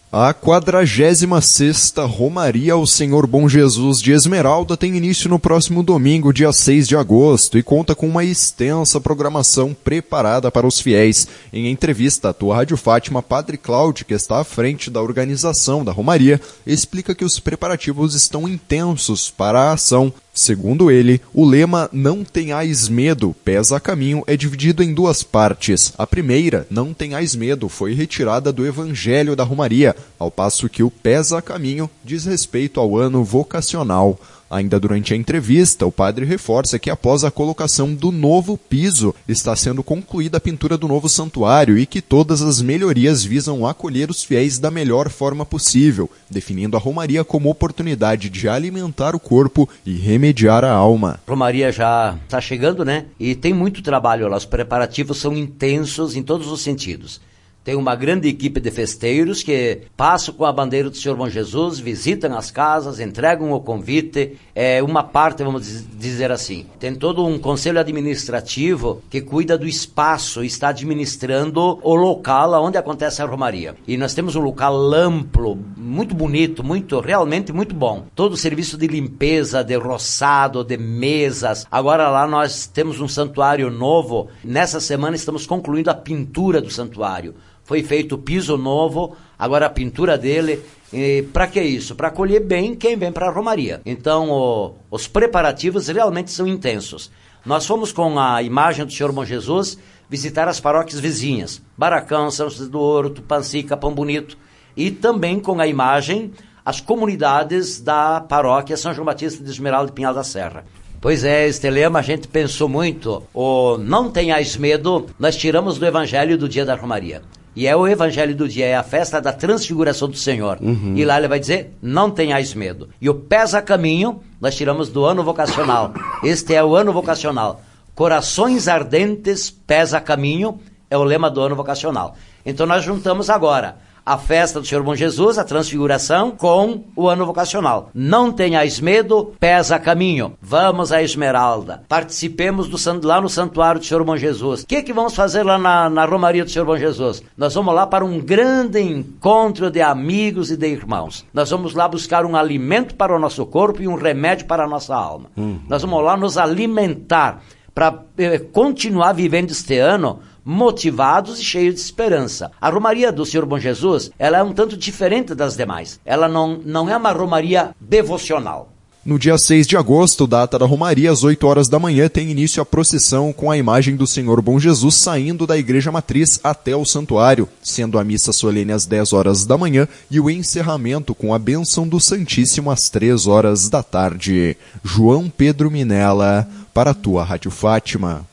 A 46ª Romaria ao Senhor Bom Jesus de Esmeralda tem início no próximo domingo, dia 6 de agosto, e conta com uma extensa programação preparada para os fiéis. Em entrevista à Tua Rádio Fátima, Padre Cláudio, que está à frente da organização da Romaria, explica que os preparativos estão intensos para a ação. Segundo ele, o lema "Não tenhais medo, pés a caminho" é dividido em duas partes. A primeira, "Não tenhais medo", foi retirada do Evangelho da Romaria, ao passo que o "Pés a caminho" diz respeito ao ano vocacional. Ainda durante a entrevista, o padre reforça que após a colocação do novo piso, está sendo concluída a pintura do novo santuário e que todas as melhorias visam acolher os fiéis da melhor forma possível, definindo a Romaria como oportunidade de alimentar o corpo e remediar a alma. A Romaria já está chegando, né? E tem muito trabalho lá, os preparativos são intensos em todos os sentidos. Tem uma grande equipe de festeiros que passam com a bandeira do Senhor Bom Jesus, visitam as casas, entregam o convite. É uma parte, vamos dizer assim. Tem todo um conselho administrativo que cuida do espaço e está administrando o local onde acontece a Romaria. E nós temos um local amplo, muito bonito, realmente muito bom. Todo o serviço de limpeza, de roçado, de mesas. Agora lá nós temos um santuário novo. Nessa semana estamos concluindo a pintura do santuário. Foi feito o piso novo, agora a pintura dele. Para que isso? Para acolher bem quem vem para a Romaria. Então, os preparativos realmente são intensos. Nós fomos com a imagem do Senhor Bom Jesus visitar as paróquias vizinhas. Baracão, São José do Ouro, Tupanci, Capão Bonito. E também com a imagem as comunidades da paróquia São João Batista de Esmeralda e Pinhal da Serra. Pois é, este lema a gente pensou muito. O "Não tenhais medo", nós tiramos do Evangelho do dia da Romaria. E é o Evangelho do dia, é a festa da transfiguração do Senhor. E lá ele vai dizer, "Não tenhais medo". E o "Pés a caminho", nós tiramos do ano vocacional. Este é o ano vocacional. "Corações ardentes, pés a caminho", é o lema do ano vocacional. Então nós juntamos agora a festa do Senhor Bom Jesus, a transfiguração, com o ano vocacional. "Não tenhais medo, pés a caminho". Vamos à Esmeralda. Participemos lá no Santuário do Senhor Bom Jesus. O que vamos fazer lá na Romaria do Senhor Bom Jesus? Nós vamos lá para um grande encontro de amigos e de irmãos. Nós vamos lá buscar um alimento para o nosso corpo e um remédio para a nossa alma. Nós vamos lá nos alimentar para continuar vivendo este ano motivados e cheios de esperança. A Romaria do Senhor Bom Jesus, ela é um tanto diferente das demais. Ela não é uma Romaria devocional. No dia 6 de agosto, data da Romaria, às 8 horas da manhã, tem início a procissão com a imagem do Senhor Bom Jesus saindo da Igreja Matriz até o santuário, sendo a missa solene às 10 horas da manhã e o encerramento com a bênção do Santíssimo às 3 horas da tarde. João Pedro Minella, para a Tua Rádio Fátima.